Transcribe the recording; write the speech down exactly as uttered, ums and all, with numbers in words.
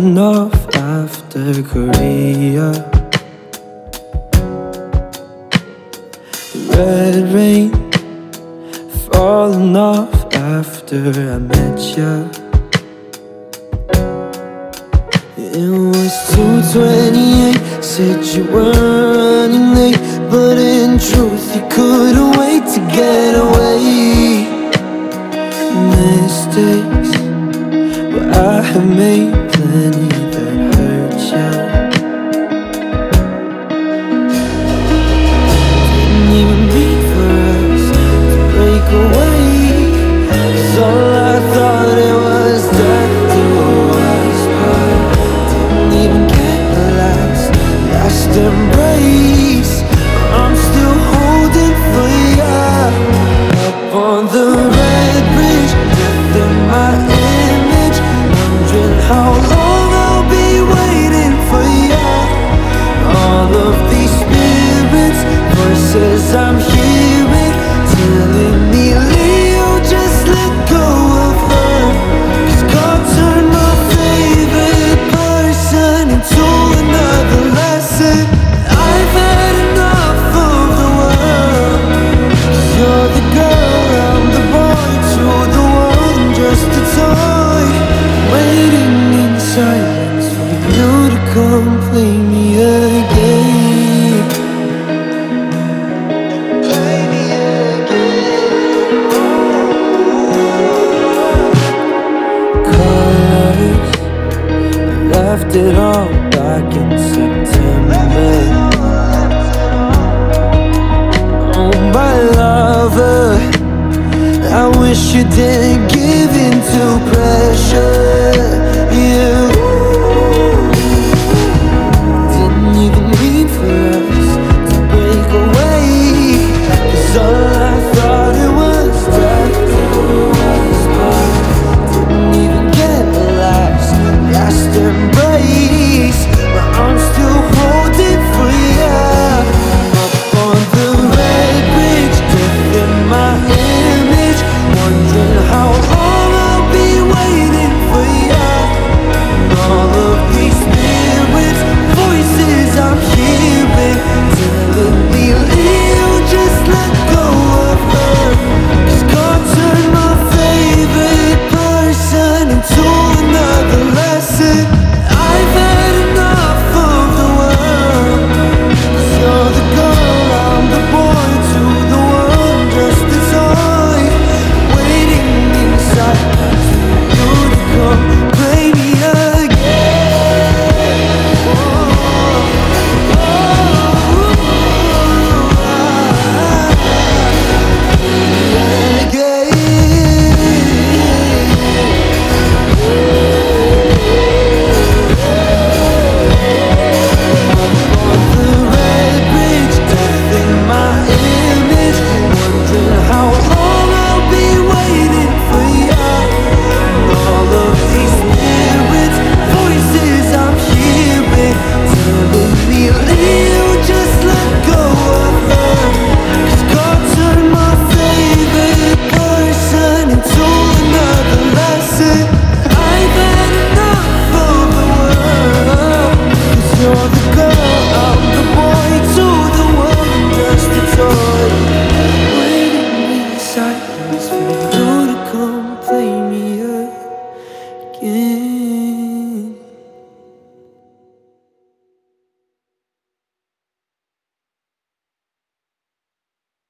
falling off after Korea. Red rain falling off after I met ya. It was two twenty-eight, said you were running late, but in truth you couldn't wait to get away. Mistakes, but I have made plenty that hurt ya. Didn't even mean for us to break away, 'cause all I thought it was death to us, but didn't even get the last, last embrace. I'm still holding for ya, up on the red bridge, death in my image, wondering how long I'll be waiting for ya. All of these spirits, voices I'm hearing, telling me, Leo, just let go of her, 'cause God turned my favorite person into another lesson. I've had enough of the world, 'cause you're the girl, I'm the boy, you're the one, just a toy, waiting in silence for you to come play me again. Play me again. Colors, left it all back in September. Oh my lover, I wish you didn't give in to pressure.